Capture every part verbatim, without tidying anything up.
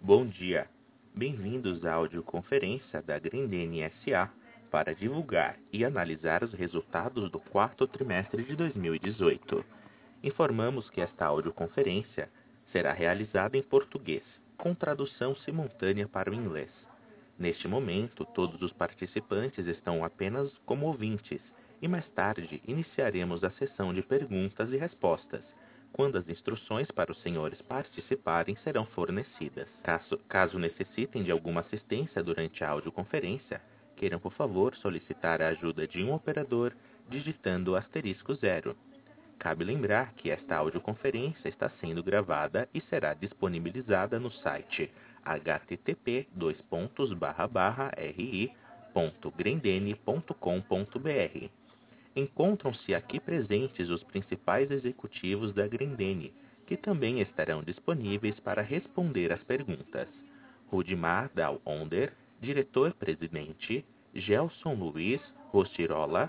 Bom dia, bem-vindos à audioconferência da Grendene S A para divulgar e analisar os resultados do quarto trimestre de dois mil e dezoito. Informamos que esta audioconferência será realizada em português, com tradução simultânea para o inglês. Neste momento, todos os participantes estão apenas como ouvintes e mais tarde iniciaremos a sessão de perguntas e respostas, quando as instruções para os senhores participarem serão fornecidas. Caso, caso necessitem de alguma assistência durante a audioconferência, queiram, por favor, solicitar a ajuda de um operador digitando asterisco zero. Cabe lembrar que esta audioconferência está sendo gravada e será disponibilizada no site h t t p dois pontos barra barra r i ponto grendene ponto com ponto b r. Encontram-se aqui presentes os principais executivos da Grendene, que também estarão disponíveis para responder às perguntas. Rudimar Dal-Onder, diretor-presidente, Gelson Luiz Rostirola,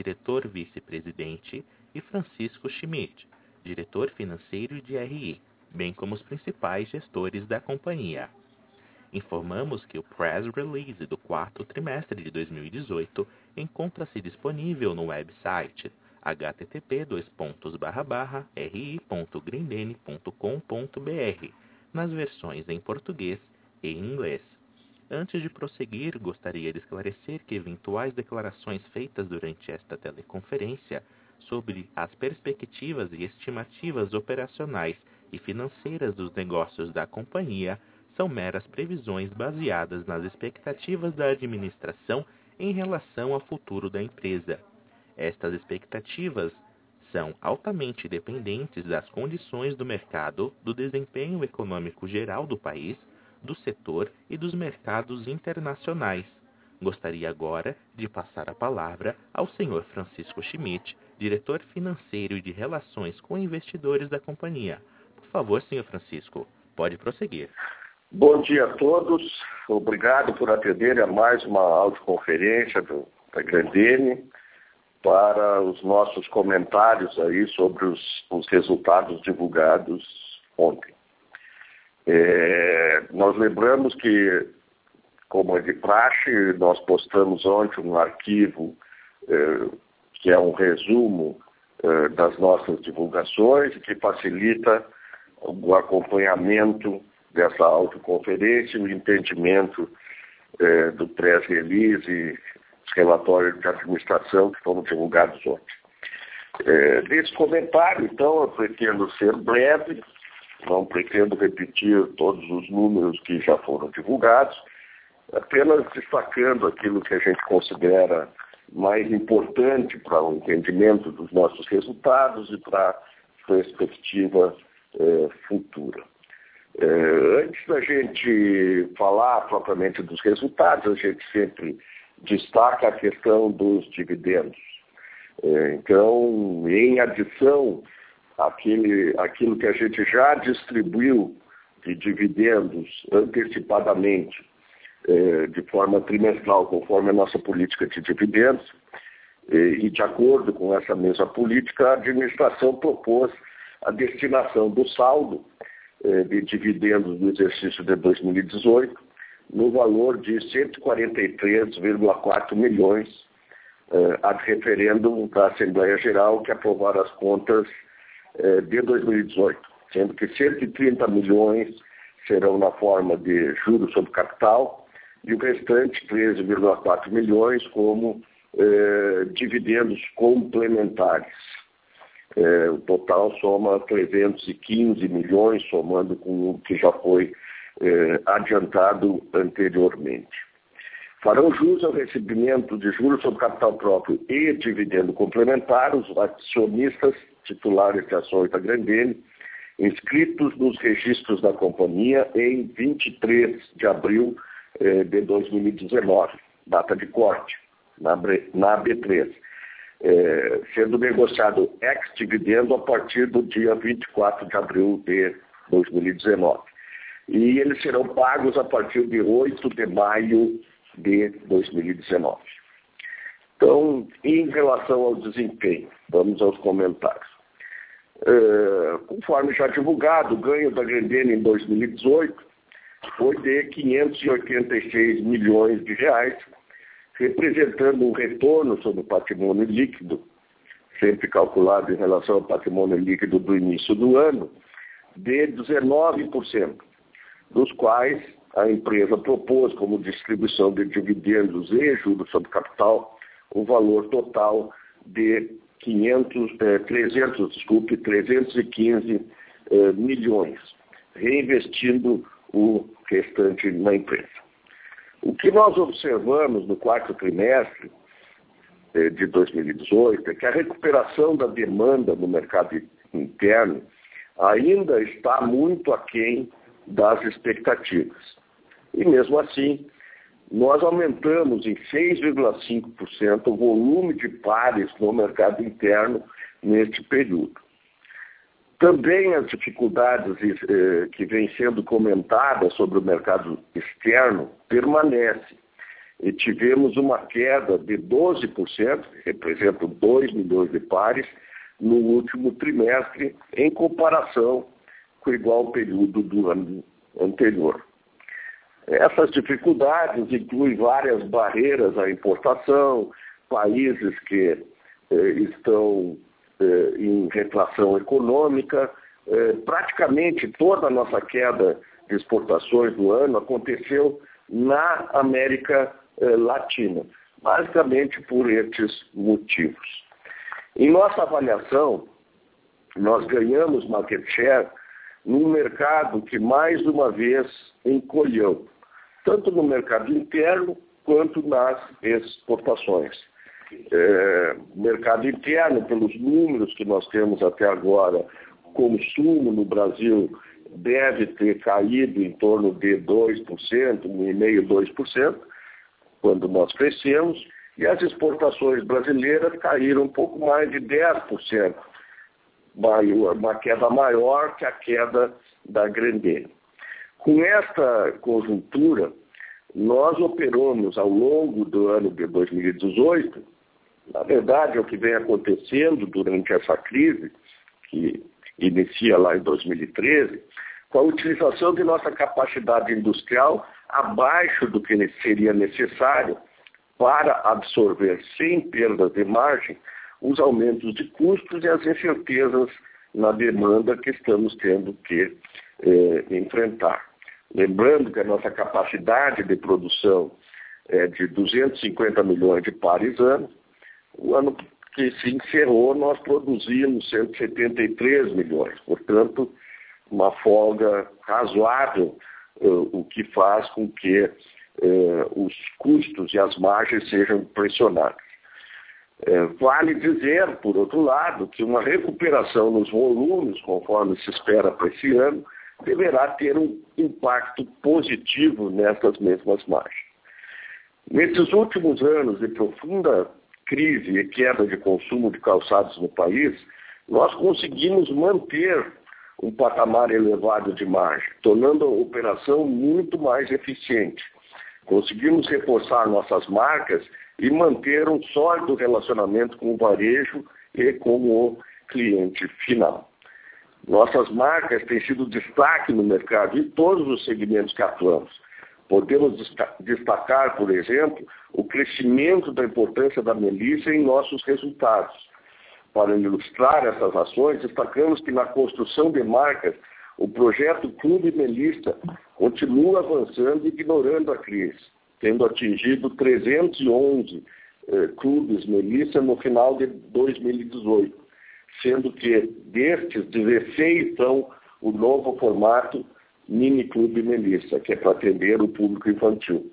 diretor-vice-presidente, e Francisco Schmidt, diretor financeiro de R I, bem como os principais gestores da companhia. Informamos que o press release do quarto trimestre de dois mil e dezoito encontra-se disponível no website h t t p dois pontos barra barra r i ponto grendene ponto com ponto b r, nas versões em português e inglês. Antes de prosseguir, gostaria de esclarecer que eventuais declarações feitas durante esta teleconferência sobre as perspectivas e estimativas operacionais e financeiras dos negócios da companhia são meras previsões baseadas nas expectativas da administração em relação ao futuro da empresa. Estas expectativas são altamente dependentes das condições do mercado, do desempenho econômico geral do país, do setor e dos mercados internacionais. Gostaria agora de passar a palavra ao senhor Francisco Schmidt, diretor financeiro e de relações com investidores da companhia. Por favor, senhor Francisco, pode prosseguir. Bom dia a todos. Obrigado por atender a mais uma audioconferência do, da Grendene para os nossos comentários aí sobre os, os resultados divulgados ontem. É, nós lembramos que, como é de praxe, nós postamos ontem um arquivo é, que é um resumo é, das nossas divulgações e que facilita o acompanhamento dessa audioconferência e o entendimento é, do press release e os relatórios de administração que foram divulgados ontem. É, desse comentário, então, eu pretendo ser breve, não pretendo repetir todos os números que já foram divulgados, apenas destacando aquilo que a gente considera mais importante para o entendimento dos nossos resultados e para a perspectiva é, futura. É, antes da gente falar propriamente dos resultados, a gente sempre destaca a questão dos dividendos. É, então, em adição àquele, àquilo que a gente já distribuiu de dividendos antecipadamente, é, de forma trimestral, conforme a nossa política de dividendos, é, e de acordo com essa mesma política, a administração propôs a destinação do saldo de dividendos do exercício de dois mil e dezoito, no valor de cento e quarenta e três vírgula quatro milhões, eh, ad referendum da Assembleia Geral, que aprovaram as contas eh, de dois mil e dezoito, sendo que cento e trinta milhões serão na forma de juros sobre capital e o restante, treze vírgula quatro milhões, como eh, dividendos complementares. É, o total soma trezentos e quinze milhões, somando com o que já foi é, adiantado anteriormente. Farão jus ao recebimento de juros sobre capital próprio e dividendo complementar os acionistas titulares de ações da Grendene, inscritos nos registros da companhia em vinte e três de abril é, de dois mil e dezenove, data de corte, na, na B três. É, sendo negociado ex-dividendo a partir do dia vinte e quatro de abril de dois mil e dezenove. E eles serão pagos a partir de oito de maio de dois mil e dezenove. Então, em relação ao desempenho, vamos aos comentários. É, conforme já divulgado, o ganho da Grendene em dois mil e dezoito foi de quinhentos e oitenta e seis milhões de reais, representando um retorno sobre o patrimônio líquido, sempre calculado em relação ao patrimônio líquido do início do ano, de dezenove por cento, dos quais a empresa propôs como distribuição de dividendos e juros sobre capital um valor total de quinhentos, eh, trezentos, desculpe, trezentos e quinze eh, milhões, reinvestindo o restante na empresa. O que nós observamos no quarto trimestre eh, de dois mil e dezoito é que a recuperação da demanda no mercado interno ainda está muito aquém das expectativas. E mesmo assim, nós aumentamos em seis vírgula cinco por cento o volume de pares no mercado interno neste período. Também as dificuldades eh, que vêm sendo comentadas sobre o mercado externo permanecem. E tivemos uma queda de doze por cento, que representa dois milhões de pares, no último trimestre, em comparação com o igual período do ano anterior. Essas dificuldades incluem várias barreiras à importação, países que eh, estão eh, em retração econômica. Eh, praticamente toda a nossa queda de exportações do ano aconteceu na América eh, Latina, basicamente por estes motivos. Em nossa avaliação, nós ganhamos market share num mercado que mais uma vez encolheu, tanto no mercado interno quanto nas exportações. É, mercado interno, pelos números que nós temos até agora, consumo no Brasil deve ter caído em torno de dois por cento, um vírgula cinco por cento, dois por cento, quando nós crescemos, e as exportações brasileiras caíram um pouco mais de dez por cento, uma queda maior que a queda da Grendene. Com esta conjuntura, nós operamos ao longo do ano de dois mil e dezoito, na verdade é o que vem acontecendo durante essa crise, que inicia lá em dois mil e treze, com a utilização de nossa capacidade industrial abaixo do que seria necessário para absorver sem perdas de margem os aumentos de custos e as incertezas na demanda que estamos tendo que eh, enfrentar. Lembrando que a nossa capacidade de produção é de duzentos e cinquenta milhões de pares ano. O ano que se encerrou, nós produzimos cento e setenta e três milhões. Portanto, uma folga razoável, eh, o que faz com que eh, os custos e as margens sejam pressionados. É, vale dizer, por outro lado, que uma recuperação nos volumes, conforme se espera para esse ano, deverá ter um impacto positivo nessas mesmas margens. Nesses últimos anos de profunda crise e queda de consumo de calçados no país, nós conseguimos manter um patamar elevado de margem, tornando a operação muito mais eficiente. Conseguimos reforçar nossas marcas e manter um sólido relacionamento com o varejo e com o cliente final. Nossas marcas têm sido destaque no mercado em todos os segmentos que atuamos. Podemos destacar, por exemplo, o crescimento da importância da Melissa em nossos resultados. Para ilustrar essas ações, destacamos que na construção de marcas, o projeto Clube Melissa continua avançando e ignorando a crise, tendo atingido trezentos e onze eh, clubes Melissa no final de dois mil e dezoito, sendo que destes, dezesseis são o novo formato Mini Clube Melissa, que é para atender o público infantil.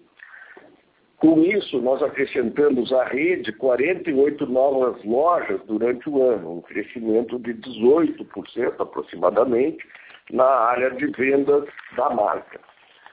Com isso, nós acrescentamos à rede quarenta e oito novas lojas durante o ano, um crescimento de dezoito por cento aproximadamente na área de vendas da marca.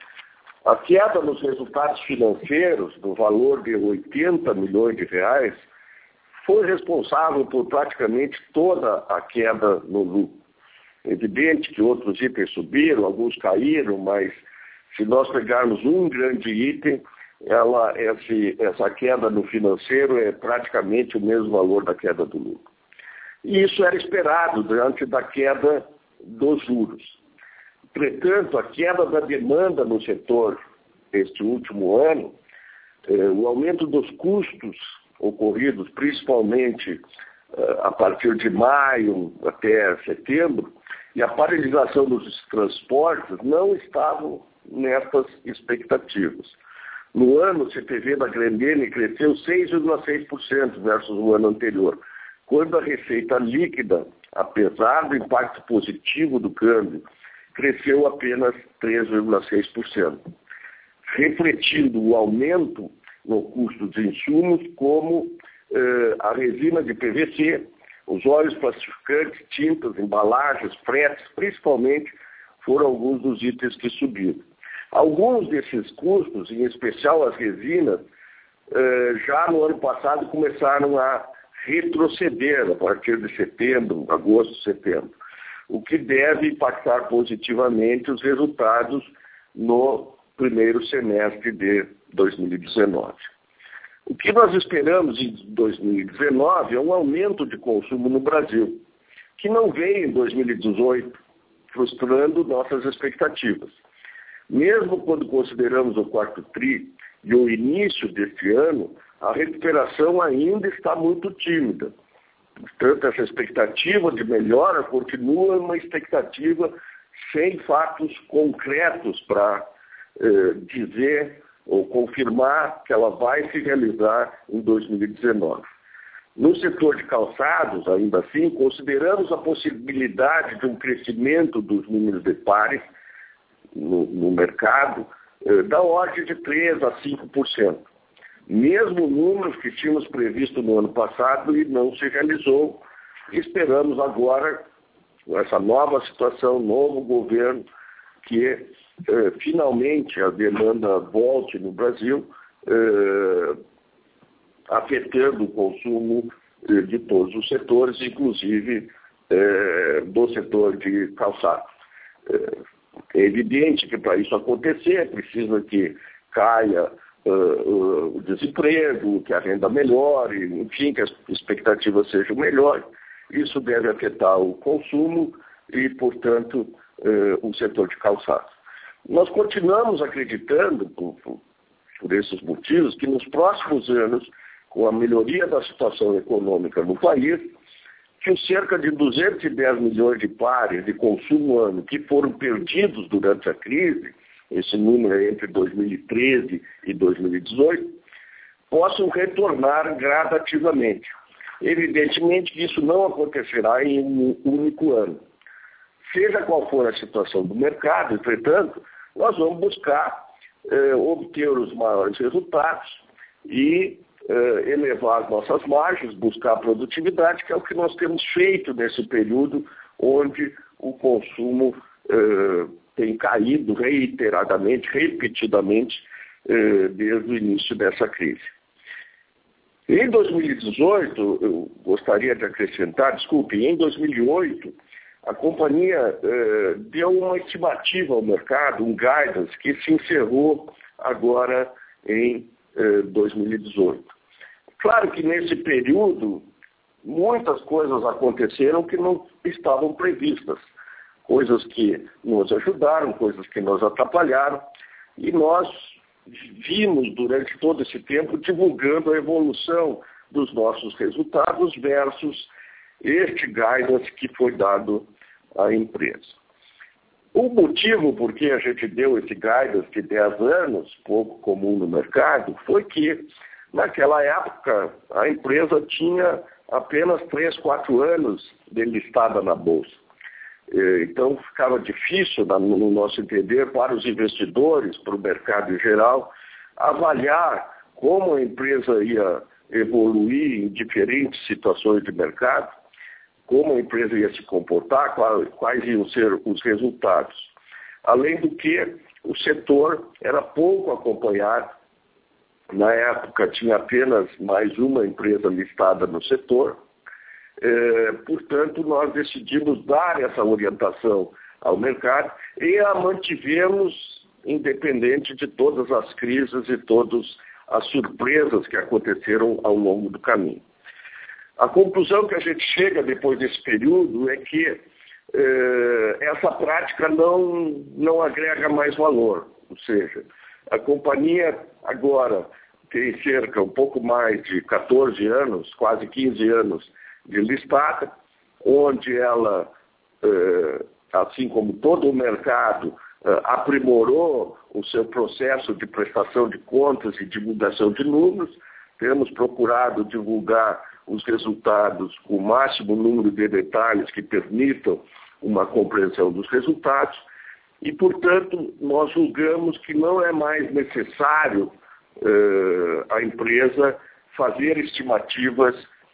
A queda nos resultados financeiros, do valor de oitenta milhões de reais, foi responsável por praticamente toda a queda no lucro. É evidente que outros itens subiram, alguns caíram, mas se nós pegarmos um grande item, ela, esse, essa queda no financeiro é praticamente o mesmo valor da queda do lucro. E isso era esperado diante da queda dos juros. Entretanto, a queda da demanda no setor este último ano, eh, o aumento dos custos ocorridos principalmente eh, a partir de maio até setembro, e a paralisação dos transportes não estavam nessas expectativas. No ano, o C P V da Grendene cresceu seis vírgula seis por cento versus o ano anterior, quando a receita líquida, apesar do impacto positivo do câmbio, cresceu apenas três vírgula seis por cento, refletindo o aumento no custo dos insumos, como eh, a resina de P V C, os óleos plastificantes, tintas, embalagens, fretes, principalmente, foram alguns dos itens que subiram. Alguns desses custos, em especial as resinas, eh, já no ano passado começaram a retroceder a partir de setembro, agosto, setembro, o que deve impactar positivamente os resultados no primeiro semestre de dois mil e dezenove. O que nós esperamos em dois mil e dezenove é um aumento de consumo no Brasil, que não veio em dois mil e dezoito, frustrando nossas expectativas. Mesmo quando consideramos o quarto tri e o início deste ano, a recuperação ainda está muito tímida. Portanto, essa expectativa de melhora continua uma expectativa sem fatos concretos para eh, dizer ou confirmar que ela vai se realizar em dois mil e dezenove. No setor de calçados, ainda assim, consideramos a possibilidade de um crescimento dos números de pares no, no mercado eh, da ordem de três a cinco por cento. Mesmo números que tínhamos previsto no ano passado e não se realizou, esperamos agora, com essa nova situação, novo governo, que eh, finalmente a demanda volte no Brasil, eh, afetando o consumo eh, de todos os setores, inclusive eh, do setor de calçado. Eh, é evidente que para isso acontecer, precisa que caia uh, uh, o desemprego, que a renda melhore, enfim, que as expectativas sejam melhores. Isso deve afetar o consumo e, portanto, uh, o setor de calçados. Nós continuamos acreditando, por, por, por esses motivos, que nos próximos anos, com a melhoria da situação econômica no país, que os cerca de duzentos e dez milhões de pares de consumo ano que foram perdidos durante a crise, esse número é entre dois mil e treze e dois mil e dezoito, possam retornar gradativamente. Evidentemente que isso não acontecerá em um único ano. Seja qual for a situação do mercado, entretanto, nós vamos buscar eh, obter os maiores resultados e Uh, elevar as nossas margens, buscar a produtividade, que é o que nós temos feito nesse período onde o consumo uh, tem caído reiteradamente, repetidamente, uh, desde o início dessa crise. Em dois mil e dezoito, eu gostaria de acrescentar, desculpe, em dois mil e oito, a companhia uh, deu uma estimativa ao mercado, um guidance, que se encerrou agora em uh, dois mil e dezoito. Claro que nesse período muitas coisas aconteceram que não estavam previstas, coisas que nos ajudaram, coisas que nos atrapalharam, e nós vimos durante todo esse tempo divulgando a evolução dos nossos resultados versus este guidance que foi dado à empresa. O motivo por que a gente deu esse guidance de dez anos, pouco comum no mercado, foi que naquela época, a empresa tinha apenas três, quatro anos de listada na Bolsa. Então, ficava difícil, no nosso entender, para os investidores, para o mercado em geral, avaliar como a empresa ia evoluir em diferentes situações de mercado, como a empresa ia se comportar, quais iam ser os resultados. Além do que, o setor era pouco acompanhado. Na época, tinha apenas mais uma empresa listada no setor. É, portanto, nós decidimos dar essa orientação ao mercado e a mantivemos independente de todas as crises e todas as surpresas que aconteceram ao longo do caminho. A conclusão que a gente chega depois desse período é que eh, essa prática não, não agrega mais valor. Ou seja, a companhia agora tem cerca, um pouco mais de quatorze anos, quase quinze anos de listada, onde ela, eh, assim como todo o mercado, eh, aprimorou o seu processo de prestação de contas e divulgação de números. Temos procurado divulgar os resultados com o máximo número de detalhes que permitam uma compreensão dos resultados e, portanto, nós julgamos que não é mais necessário eh, a empresa fazer estimativas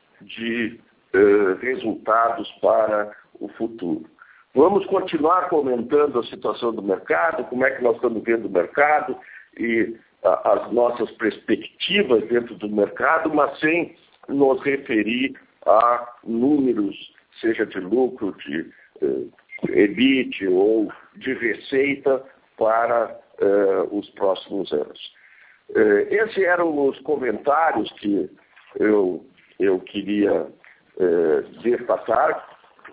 de eh, resultados para o futuro. Vamos continuar comentando a situação do mercado, como é que nós estamos vendo o mercado e a, as nossas perspectivas dentro do mercado, mas sem nos referir a números, seja de lucro, de eh, E B I T ou de receita para eh, os próximos anos. Eh, esses eram os comentários que eu, eu queria eh, destacar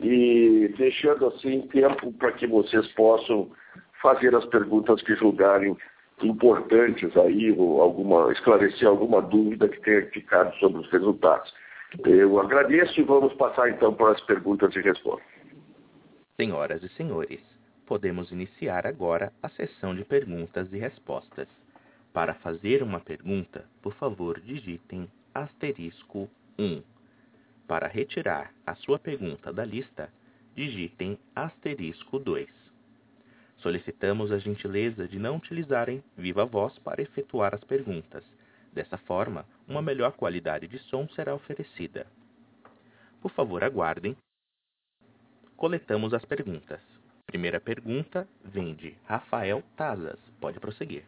e deixando assim tempo para que vocês possam fazer as perguntas que julgarem importantes aí, ou alguma, esclarecer alguma dúvida que tenha ficado sobre os resultados. Eu agradeço e vamos passar então para as perguntas e respostas. Senhoras e senhores, podemos iniciar agora a sessão de perguntas e respostas. Para fazer uma pergunta, por favor, digitem asterisco um. Para retirar a sua pergunta da lista, digitem asterisco dois. Solicitamos a gentileza de não utilizarem viva voz para efetuar as perguntas. Dessa forma, uma melhor qualidade de som será oferecida. Por favor, aguardem. Coletamos as perguntas. Primeira pergunta vem de Rafael Tazas. Pode prosseguir.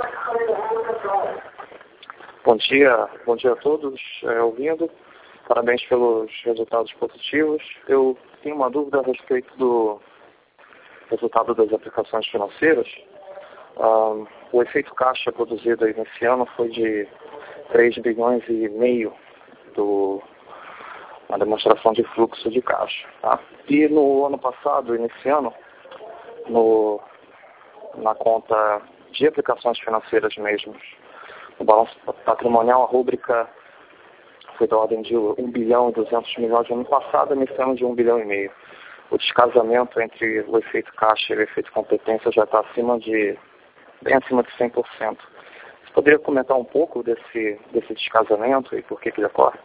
Bom dia, bom dia a todos é, ouvindo. Parabéns pelos resultados positivos. Eu tenho uma dúvida a respeito do resultado das aplicações financeiras. Um, o efeito caixa produzido aí nesse ano foi de três bilhões e meio do uma demonstração de fluxo de caixa. Tá? E no ano passado e nesse ano, no, na conta de aplicações financeiras mesmo, no balanço patrimonial, a rúbrica foi da ordem de um bilhão e duzentos milhões no ano passado, e nesse ano de um bilhão e meio. O descasamento entre o efeito caixa e o efeito competência já está acima de, bem acima de cem por cento. Você poderia comentar um pouco desse, desse descasamento e por que que ele ocorre?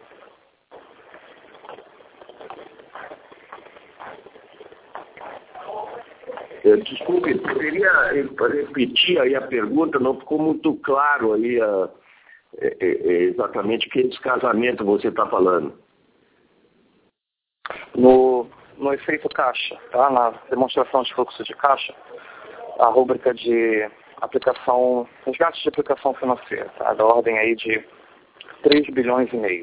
Desculpe, poderia repetir aí a pergunta? Não ficou muito claro aí a, é, é, exatamente que descasamento você está falando. No, no efeito caixa, tá? Na demonstração de fluxo de caixa, a rúbrica de aplicação, resgate de aplicação financeira, tá? Da ordem aí de três bilhões e meio.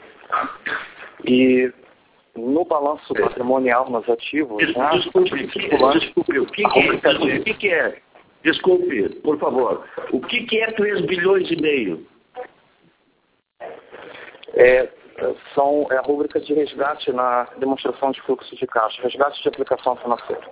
E no balanço patrimonial, nos ativos, desculpe, né? Desculpe, desculpe, o que, que, é, o que, que é? Desculpe, por favor. O que, que é três bilhões e meio? É, são, é a rúbrica de resgate na demonstração de fluxo de caixa, resgate de aplicação financeira.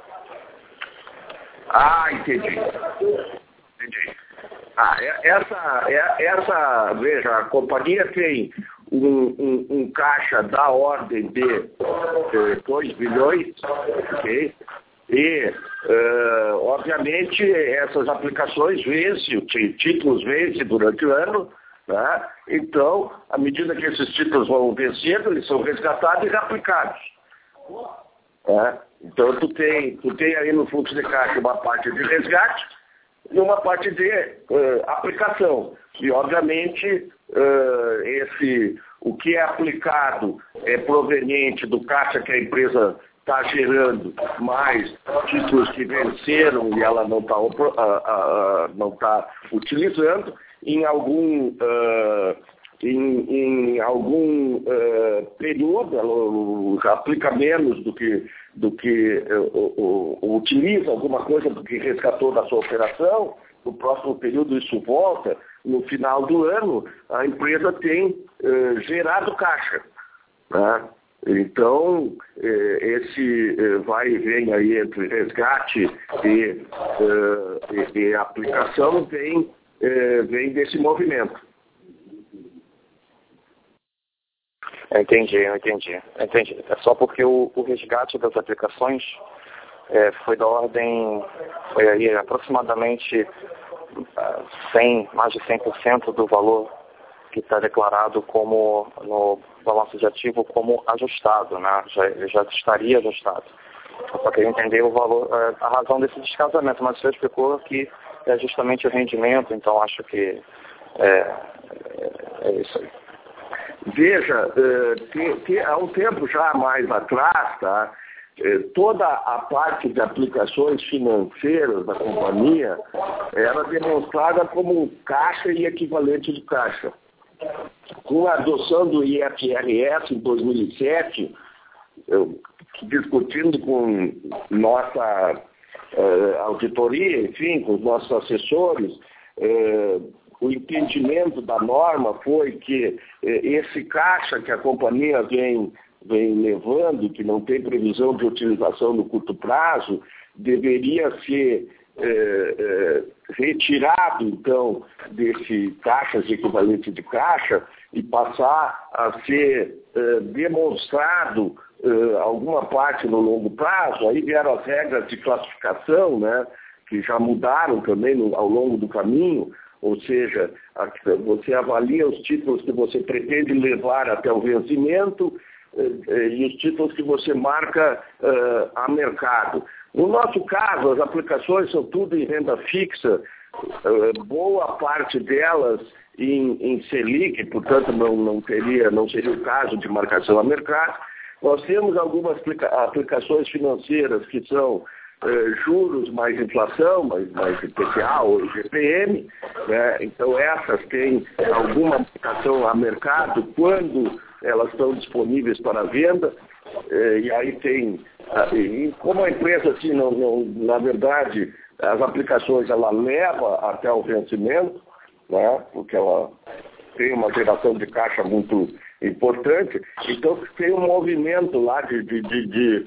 Ah, entendi. Entendi. Ah, essa, essa, veja, a companhia tem um, um, um caixa da ordem de dois bilhões, ok? E, uh, obviamente, essas aplicações vencem, títulos vencem durante o ano, né? Então, à medida que esses títulos vão vencendo, eles são resgatados e reaplicados. Né? Então, tu tem, tu tem aí no fluxo de caixa uma parte de resgate e uma parte de uh, aplicação. E, obviamente, uh, esse, o que é aplicado é proveniente do caixa que a empresa está gerando, mais títulos que venceram e ela não está uh, uh, não tá utilizando, em algum, uh, em, em algum uh, período, ela aplica menos do que, do que uh, uh, utiliza alguma coisa do que resgatou da sua operação. No próximo período isso volta. No final do ano, a empresa tem uh, gerado caixa, né? Então, esse vai e vem aí entre resgate e, e, e aplicação vem, vem desse movimento. Entendi, eu entendi, entendi. É só porque o, o resgate das aplicações é, foi da ordem, foi aí aproximadamente cem, mais de cem por cento do valor que está declarado como no balanço de ativo como ajustado, né? Já, já estaria ajustado. Eu só queria entender o valor, a razão desse descasamento, mas você explicou que é justamente o rendimento, então acho que é, é, é isso aí. Veja, que, que há um tempo já mais atrás, tá, toda a parte de aplicações financeiras da companhia era demonstrada como caixa e equivalente de caixa. Com a adoção do I F R S em dois mil e sete, eu, discutindo com nossa uh, auditoria, enfim, com os nossos assessores, uh, o entendimento da norma foi que eh, esse caixa que a companhia vem, vem levando, que não tem previsão de utilização no curto prazo, deveria ser eh, eh, retirado, então, desse caixa, de equivalente de caixa, e passar a ser eh, demonstrado eh, alguma parte no longo prazo. Aí vieram as regras de classificação, né, que já mudaram também no, ao longo do caminho. Ou seja, você avalia os títulos que você pretende levar até o vencimento e os títulos que você marca uh, a mercado. No nosso caso, as aplicações são tudo em renda fixa, uh, boa parte delas em, em Selic, portanto não, não, teria, não seria o caso de marcação a mercado. Nós temos algumas aplica aplicações financeiras que são Uh, juros mais inflação, mais, mais I P C A ou I G P M, né? Então essas têm alguma aplicação a mercado quando elas estão disponíveis para venda, uh, e aí tem, uh, e como a empresa, assim, não, não, na verdade, as aplicações ela leva até o vencimento, né? Porque ela tem uma geração de caixa muito importante, então tem um movimento lá de, de, de, de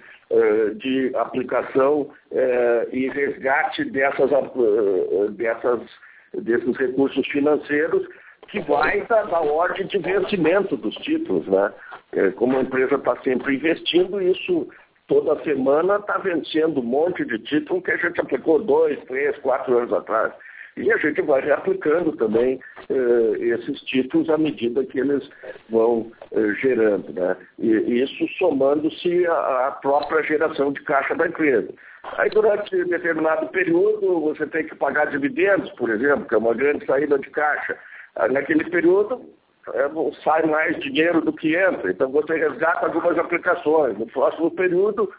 de aplicação eh, e resgate dessas, uh, dessas, desses recursos financeiros que vai da, da ordem de vencimento dos títulos, né? Eh, como a empresa está sempre investindo, isso toda semana está vencendo um monte de título que a gente aplicou dois, três, quatro anos atrás. E a gente vai reaplicando também eh, esses títulos à medida que eles vão eh, gerando, né? E isso somando-se à própria geração de caixa da empresa. Aí durante determinado período você tem que pagar dividendos, por exemplo, que é uma grande saída de caixa. Aí, naquele período é, sai mais dinheiro do que entra, então você resgata algumas aplicações. No próximo período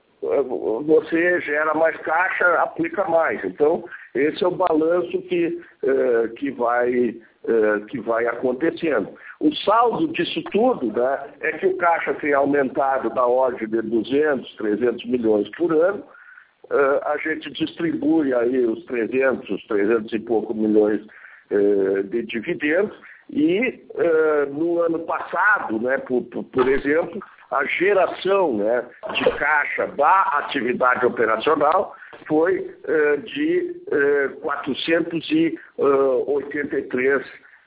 você gera mais caixa, aplica mais. Então, esse é o balanço que, eh, que, vai, eh, que vai acontecendo. O saldo disso tudo, né, é que o caixa tem aumentado da ordem de duzentos, trezentos milhões por ano. Uh, a gente distribui aí os trezentos, trezentos e pouco milhões uh, de dividendos. E uh, no ano passado, né, por, por, por exemplo, a geração, né, de caixa da atividade operacional foi uh, de uh, quatrocentos e oitenta e três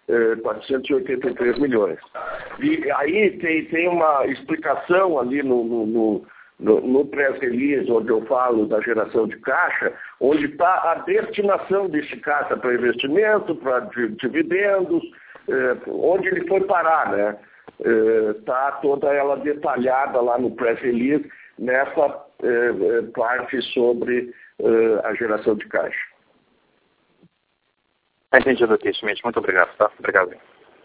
milhões. E aí tem, tem uma explicação ali no, no, no, no, no press release, onde eu falo da geração de caixa, onde está a destinação desse caixa para investimento, para dividendos, eh, onde ele foi parar, né? Está eh, toda ela detalhada lá no press release, nessa eh, parte sobre eh, a geração de caixa. Entendido aqui, Schmidt. Muito obrigado, tá? Obrigado.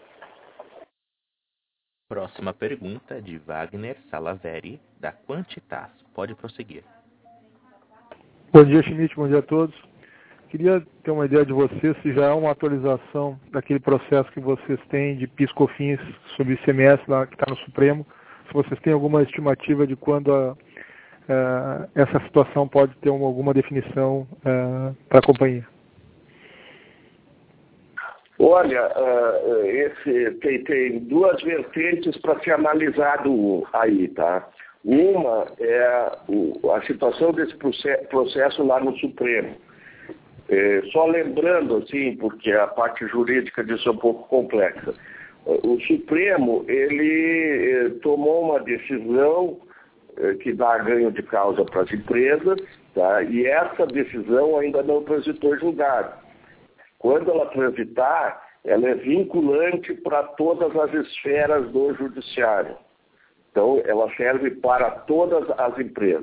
Próxima pergunta de Wagner Salaveri, da Quantitas. Pode prosseguir. Bom dia, Schmidt. Bom dia a todos. Queria ter uma ideia de vocês, se já há uma atualização daquele processo que vocês têm de PIS/COFINS sobre I C M S lá que está no Supremo. Se vocês têm alguma estimativa de quando a, a, essa situação pode ter uma, alguma definição para a companhia. Olha, uh, esse, tem, tem duas vertentes para ser analisado aí, tá? Uma é o, a situação desse processo lá no Supremo. É, só lembrando, assim, porque a parte jurídica disso é um pouco complexa. O Supremo, ele eh, tomou uma decisão eh, que dá ganho de causa para as empresas, tá? E essa decisão ainda não transitou em julgado. Quando ela transitar, ela é vinculante para todas as esferas do judiciário. Então, ela serve para todas as empresas.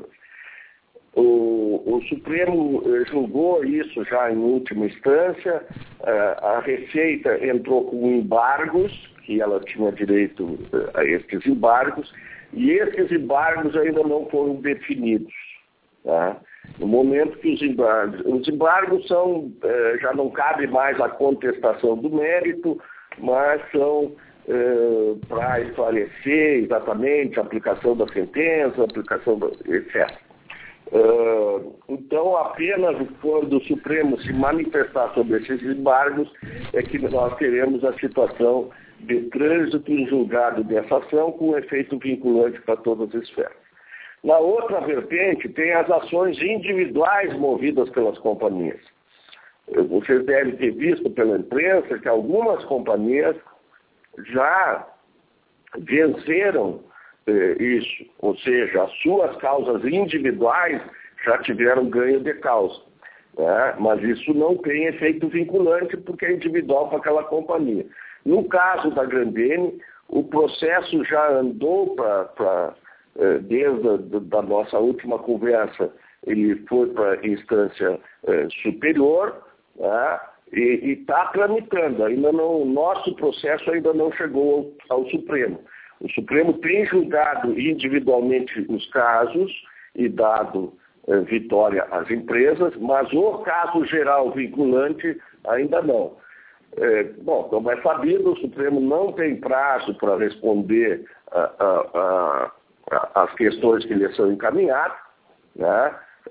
O, o Supremo julgou isso já em última instância. A Receita entrou com embargos, que ela tinha direito a esses embargos, e esses embargos ainda não foram definidos. Tá? No momento que os embargos... Os embargos são, já não cabe mais a contestação do mérito, mas são eh, para esclarecer exatamente a aplicação da sentença, a aplicação da, etcétera. Uh, então, apenas quando o Supremo se manifestar sobre esses embargos é que nós teremos a situação de trânsito em julgado dessa ação com efeito vinculante para todas as esferas. Na outra vertente, tem as ações individuais movidas pelas companhias. Vocês devem ter visto pela imprensa que algumas companhias já venceram isso, ou seja, as suas causas individuais já tiveram ganho de causa, né? Mas isso não tem efeito vinculante porque é individual para aquela companhia. No caso da Grendene, o processo já andou para, desde a da nossa última conversa, ele foi para a instância eh, superior, né? E está tramitando. Ainda não, nosso processo ainda não chegou ao, ao Supremo. O Supremo tem julgado individualmente os casos e dado eh, vitória às empresas, mas o caso geral vinculante ainda não. É, bom, como é sabido, o Supremo não tem prazo para responder a, a, a, a, as questões que lhe são encaminhadas, né?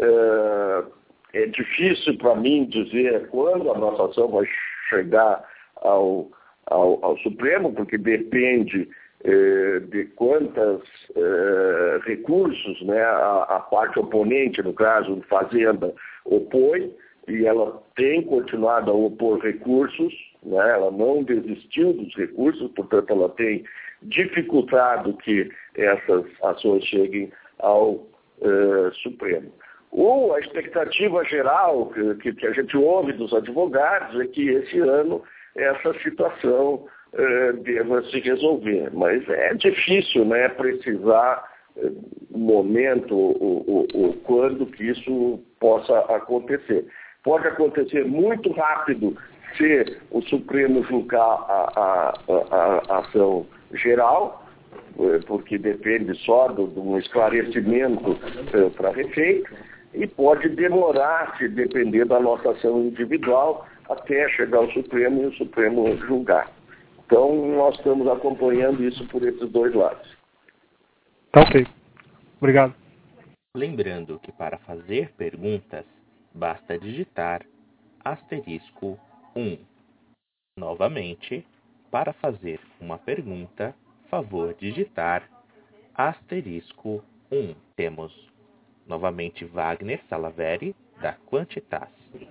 É, é difícil para mim dizer quando a nossa ação vai chegar ao, ao, ao Supremo, porque depende de quantos eh, recursos, né, a, a parte oponente, no caso, Fazenda, opõe, e ela tem continuado a opor recursos, né, ela não desistiu dos recursos, portanto, ela tem dificultado que essas ações cheguem ao eh, Supremo. Ou a expectativa geral que, que a gente ouve dos advogados é que esse ano essa situação deva se resolver, mas é difícil, né, precisar o momento, o, o, o quando que isso possa acontecer. Pode acontecer muito rápido se o Supremo julgar a, a, a, a ação geral, porque depende só de um esclarecimento para a Receita, e pode demorar, se depender da nossa ação individual, até chegar ao Supremo e o Supremo julgar. Então, nós estamos acompanhando isso por esses dois lados. Tá ok. Obrigado. Lembrando que para fazer perguntas, basta digitar asterisco um. Novamente, para fazer uma pergunta, favor digitar asterisco um. Temos novamente Wagner Salaveri, da Quantitas.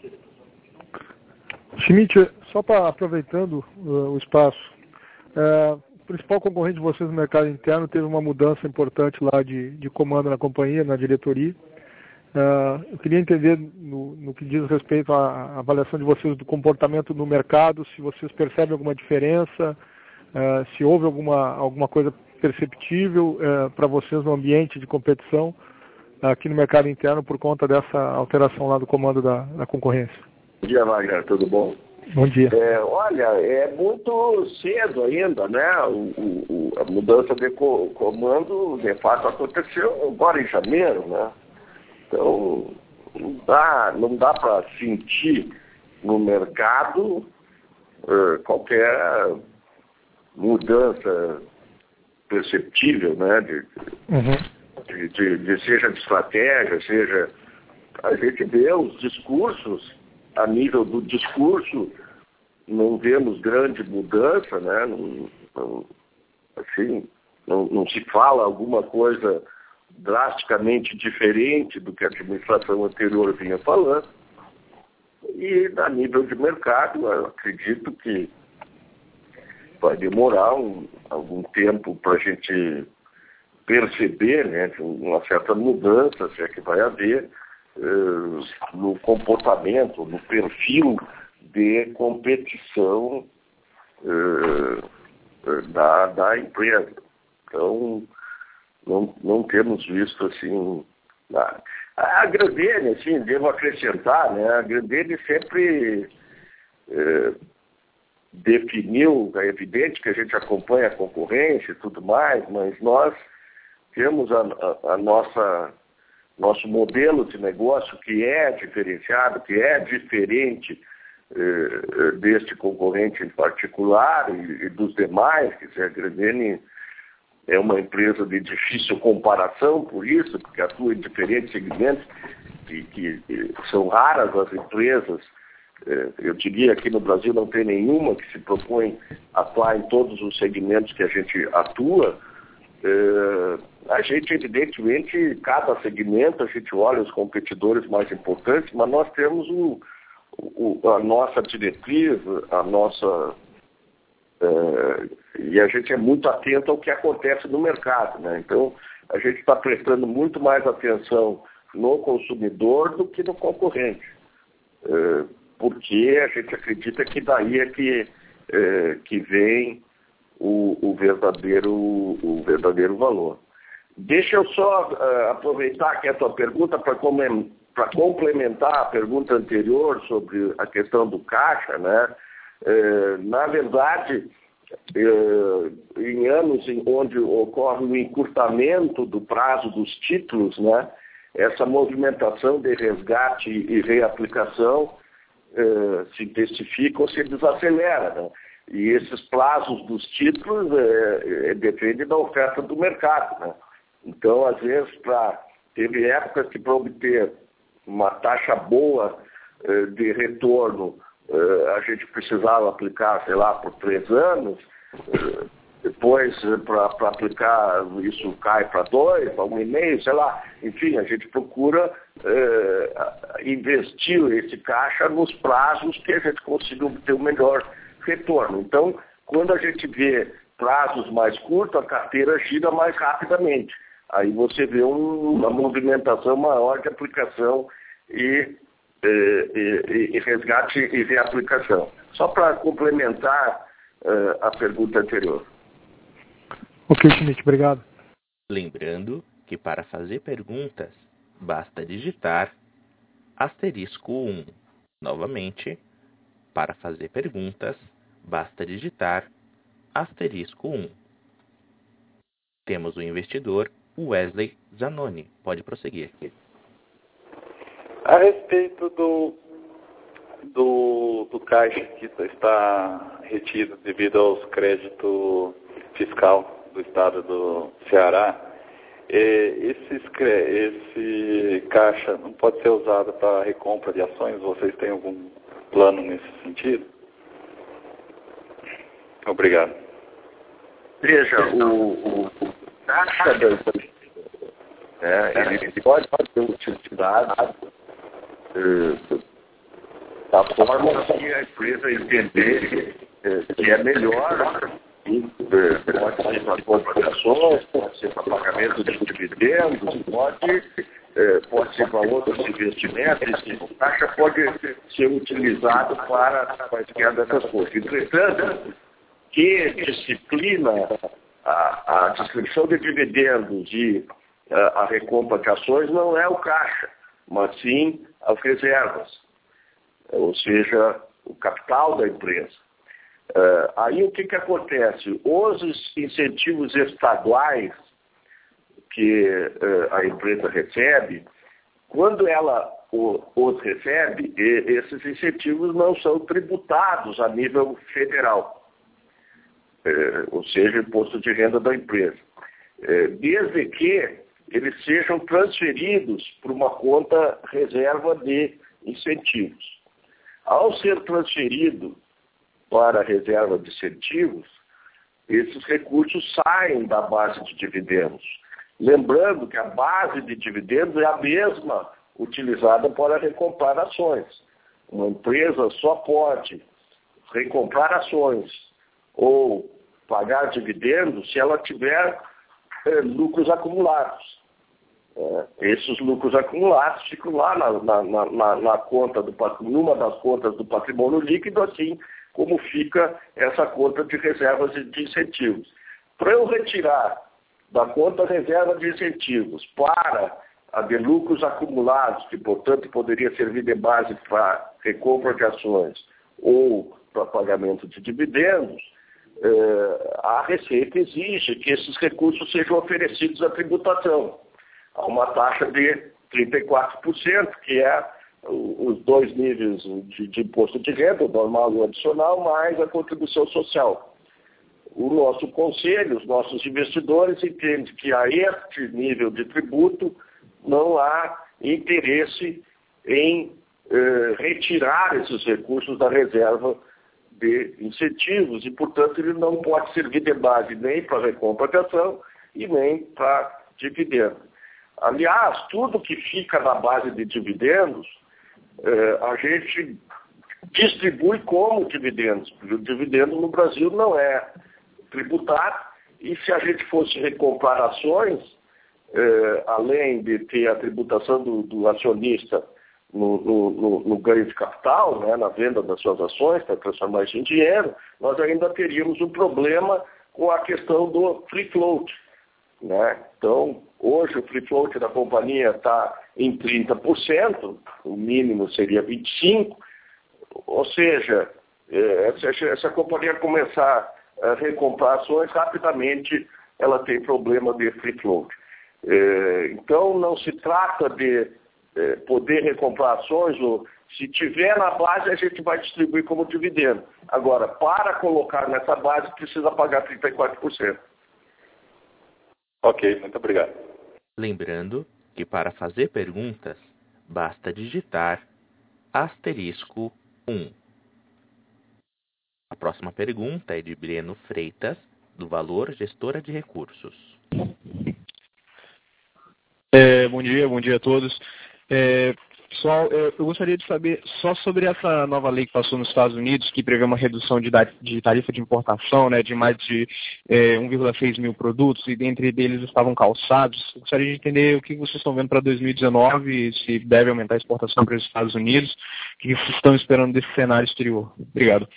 Schmidt, só para aproveitando uh, o espaço, uh, o principal concorrente de vocês no mercado interno teve uma mudança importante lá de, de comando na companhia, na diretoria. Uh, eu queria entender, no, no que diz respeito à avaliação de vocês do comportamento no mercado, se vocês percebem alguma diferença, uh, se houve alguma, alguma coisa perceptível uh, para vocês no ambiente de competição uh, aqui no mercado interno por conta dessa alteração lá do comando da, da concorrência. Bom dia, Wagner, tudo bom? Bom dia. É, olha, é muito cedo ainda, né? O, o, a mudança de co comando, de fato, aconteceu agora em janeiro, né? Então, não dá, não dá para sentir no mercado uh, qualquer mudança perceptível, né? De, uhum. de, de, de, seja de estratégia, seja... A gente vê os discursos, a nível do discurso, não vemos grande mudança, né? Não, não, assim, não, não se fala alguma coisa drasticamente diferente do que a administração anterior vinha falando. E, a nível de mercado, eu acredito que vai demorar um, algum tempo para a gente perceber, né, uma certa mudança, se é que vai haver, eh, no comportamento, no perfil de competição eh, da, da empresa. Então, não, não temos visto assim. A, a Grendene, assim, devo acrescentar, né, a Grendene sempre eh, definiu, é evidente que a gente acompanha a concorrência e tudo mais, mas nós temos a, a, a nossa nosso modelo de negócio que é diferenciado, que é diferente eh, deste concorrente em particular e, e dos demais. Quer dizer, a Grendene é uma empresa de difícil comparação por isso, porque atua em diferentes segmentos e que e são raras as empresas. Eh, eu diria que aqui no Brasil não tem nenhuma que se propõe a atuar em todos os segmentos que a gente atua. Eh, a gente, evidentemente, cada segmento, a gente olha os competidores mais importantes, mas nós temos o, o, a nossa diretriz, a nossa... Eh, e a gente é muito atento ao que acontece no mercado, né? Então, a gente está prestando muito mais atenção no consumidor do que no concorrente. Eh, porque a gente acredita que daí é que, eh, que vem o, o, verdadeiro, o verdadeiro valor. Deixa eu só uh, aproveitar aqui a tua pergunta para complementar a pergunta anterior sobre a questão do caixa, né? Uh, na verdade, uh, em anos em onde ocorre o encurtamento do prazo dos títulos, né? Essa movimentação de resgate e reaplicação uh, se intensifica ou se desacelera, né? E esses prazos dos títulos é, é, dependem da oferta do mercado, né? Então, às vezes, pra, teve épocas que para obter uma taxa boa é, de retorno, é, a gente precisava aplicar, sei lá, por três anos. É, depois, para aplicar, isso cai para dois, para um e meio, sei lá. Enfim, a gente procura é, investir esse caixa nos prazos que a gente consiga obter o melhor retorno. Então, quando a gente vê prazos mais curtos, a carteira gira mais rapidamente. Aí você vê um, uma movimentação maior de aplicação e, e, e, e resgate e reaplicação. Só para complementar uh, a pergunta anterior. Ok, Schmidt, obrigado. Lembrando que para fazer perguntas, basta digitar asterisco um. Novamente, para fazer perguntas, basta digitar asterisco um. Temos o investidor Wesley Zanoni. Pode prosseguir. A respeito do, do, do caixa que está retido devido aos créditos fiscal do estado do Ceará, esse, esse caixa não pode ser usado para recompra de ações? Vocês têm algum plano nesse sentido? Obrigado. Veja, o, o, o caixa das é, ele pode ser utilizado é, da forma que a empresa entender é, que é melhor. É, pode ser para compra de ações, pode ser para pagamento de dividendos, pode, é, pode ser para outros investimentos. O caixa pode ser utilizado para quaisquer dessas coisas. Entretanto, que disciplina a, a distribuição de dividendos e a, a recompra de ações não é o caixa, mas sim as reservas, ou seja, o capital da empresa. Uh, aí o que, que acontece? Os incentivos estaduais que uh, a empresa recebe, quando ela o, os recebe, e, esses incentivos não são tributados a nível federal. É, ou seja, imposto de renda da empresa, é, desde que eles sejam transferidos para uma conta reserva de incentivos. Ao ser transferido para a reserva de incentivos, esses recursos saem da base de dividendos. Lembrando que a base de dividendos é a mesma utilizada para recomprar ações. Uma empresa só pode recomprar ações ou pagar dividendos se ela tiver eh, lucros acumulados. É, esses lucros acumulados ficam lá na, na, na, na conta do, numa das contas do patrimônio líquido, assim como fica essa conta de reservas de incentivos. Para eu retirar da conta reserva de incentivos para a de lucros acumulados, que portanto poderia servir de base para recompra de ações ou para pagamento de dividendos, eh, a Receita exige que esses recursos sejam oferecidos à tributação, a uma taxa de trinta e quatro por cento, que é os dois níveis de, de imposto de renda, o normal e o adicional, mais a contribuição social. O nosso conselho, os nossos investidores entendem que a este nível de tributo não há interesse em eh, retirar esses recursos da reserva de incentivos e, portanto, ele não pode servir de base nem para recompra de ação e nem para dividendo. Aliás, tudo que fica na base de dividendos, eh, a gente distribui como dividendos, porque o dividendo no Brasil não é tributado, e se a gente fosse recomprar ações, eh, além de ter a tributação do, do acionista no, no, no, no ganho de capital, né, na venda das suas ações, para transformar isso em dinheiro, nós ainda teríamos um problema com a questão do free float. Né? Então, hoje o free float da companhia está em trinta por cento, o mínimo seria vinte e cinco por cento, ou seja, se essa companhia começar a recomprar ações, rapidamente ela tem problema de free float. Então, não se trata de poder recomprar ações, ou se tiver na base, a gente vai distribuir como dividendo. Agora, para colocar nessa base, precisa pagar trinta e quatro por cento. Ok, muito obrigado. Lembrando que para fazer perguntas, basta digitar asterisco um. A próxima pergunta é de Breno Freitas, do Valor Gestora de Recursos. É, bom dia, bom dia a todos. É, pessoal, eu gostaria de saber só sobre essa nova lei que passou nos Estados Unidos, que prevê uma redução de, de tarifa de importação, né, de mais de é, um vírgula seis mil produtos, e dentre eles estavam calçados. Eu gostaria de entender o que vocês estão vendo para dois mil e dezenove, se deve aumentar a exportação para os Estados Unidos, o que vocês estão esperando desse cenário exterior. Obrigado.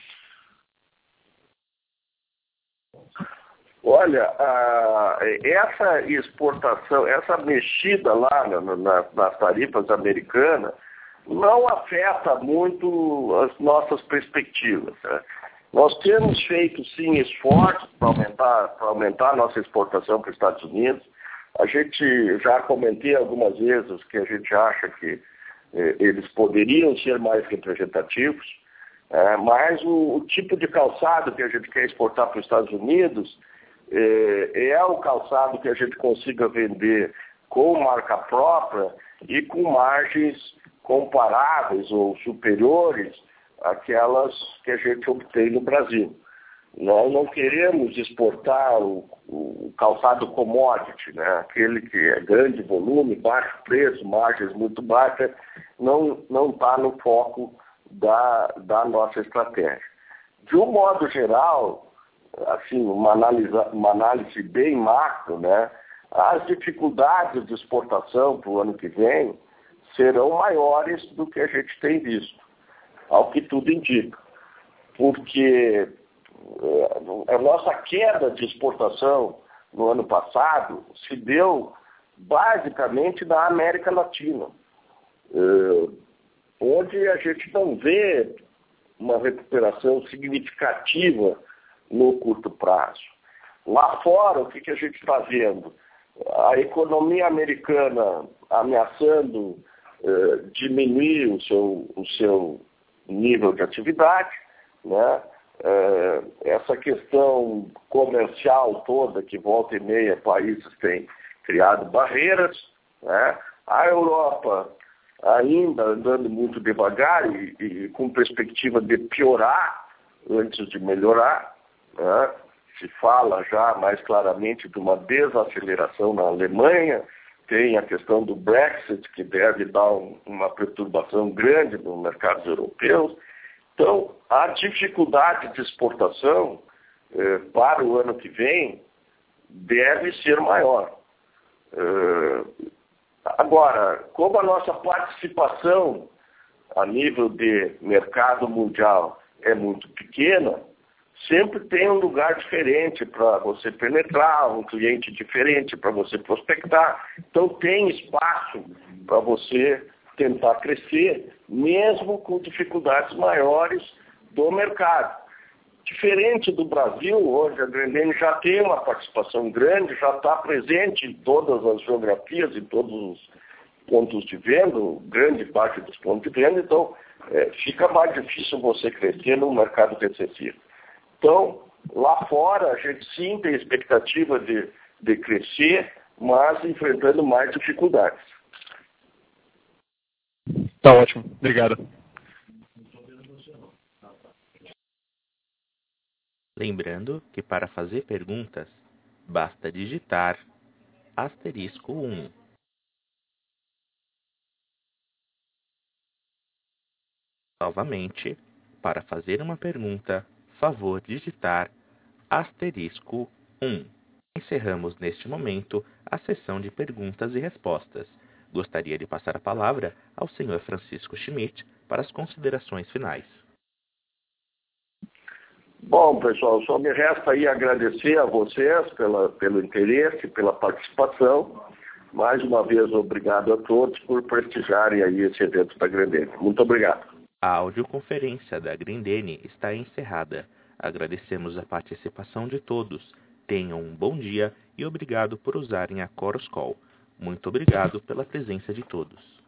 Olha, a, essa exportação, essa mexida lá na, na, nas tarifas americanas não afeta muito as nossas perspectivas. Né? Nós temos feito, sim, esforços para aumentar, para aumentar a nossa exportação para os Estados Unidos. A gente já comentei algumas vezes que a gente acha que eh, eles poderiam ser mais representativos, eh, mas o, o tipo de calçado que a gente quer exportar para os Estados Unidos É, é o calçado que a gente consiga vender com marca própria e com margens comparáveis ou superiores àquelas que a gente obtém no Brasil. Nós não queremos exportar o, o calçado commodity, né? Aquele que é grande volume, baixo preço, margens muito baixas, não não está no foco da, da nossa estratégia. De um modo geral, assim, uma análise, uma análise bem macro, né? As dificuldades de exportação para o ano que vem serão maiores do que a gente tem visto, ao que tudo indica. Porque a nossa queda de exportação no ano passado se deu basicamente na América Latina, onde a gente não vê uma recuperação significativa no curto prazo. Lá fora, o que, que a gente está vendo? A economia americana ameaçando eh, diminuir o seu, o seu nível de atividade, né? Eh, essa questão comercial toda, que volta e meia países têm criado barreiras, né? A Europa ainda andando muito devagar e, e com perspectiva de piorar antes de melhorar, né? Se fala já mais claramente de uma desaceleração na Alemanha, tem a questão do Brexit, que deve dar um, uma perturbação grande nos mercados europeus. Então, a dificuldade de exportação eh, para o ano que vem deve ser maior. Eh, agora, como a nossa participação a nível de mercado mundial é muito pequena, sempre tem um lugar diferente para você penetrar, um cliente diferente para você prospectar. Então tem espaço para você tentar crescer, mesmo com dificuldades maiores do mercado. Diferente do Brasil, onde a Grendene já tem uma participação grande, já está presente em todas as geografias, em todos os pontos de venda, grande parte dos pontos de venda, então é, fica mais difícil você crescer num mercado recessivo. Então, lá fora, a gente sim tem expectativa de, de crescer, mas enfrentando mais dificuldades. Tá ótimo. Obrigado. Lembrando que para fazer perguntas, basta digitar asterisco um. Novamente, para fazer uma pergunta, favor digitar asterisco um. Encerramos neste momento a sessão de perguntas e respostas. Gostaria de passar a palavra ao senhor Francisco Schmidt para as considerações finais. Bom, pessoal, só me resta aí agradecer a vocês pela, pelo interesse, pela participação. Mais uma vez, obrigado a todos por prestigiarem aí esse evento da Grendene. Muito obrigado. A audioconferência da Grendene está encerrada. Agradecemos a participação de todos. Tenham um bom dia e obrigado por usarem a Chorus Call. Muito obrigado pela presença de todos.